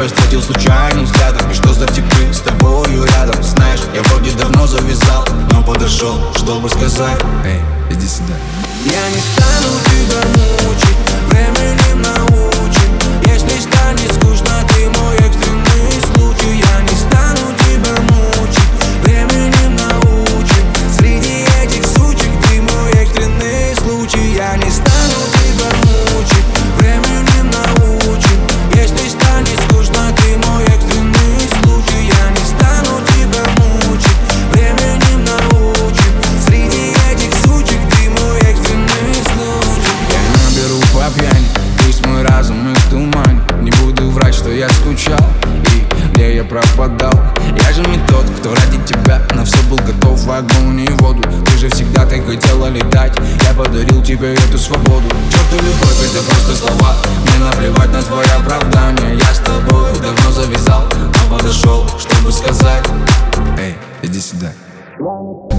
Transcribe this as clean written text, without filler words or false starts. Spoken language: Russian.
тебя встретил случайным взглядом. И что за типы с тобою рядом? Знаешь, я вроде давно завязал, но подошел, чтобы сказать: эй, иди сюда. Я не стану тебя мучить, временем научим. Если станет скучно, ты мой экстренный случай. Я не стану тебя мучить, временем научим. Среди этих сучек ты мой экстренный случай. Я не стану тебя мучить, временем научим. Если станет скучно, ты мой экстренный случай. Я не стану тебя мучить, временем научим. Среди этих сучек ты мой экстренный случай. Я наберу по пьяни, пусть мой разум их туманит. Не буду врать, что я скучал и где я пропадал. Я же не тот, кто ради тебя на все был готов, в огонь и воду. Ты же всегда так хотела летать, я подарил тебе эту свободу. Черту любовь, это просто слова, мне наплевать на твое оправдание. Я с тобой давно завязал, но подошел, чтобы сказать: эй, иди сюда.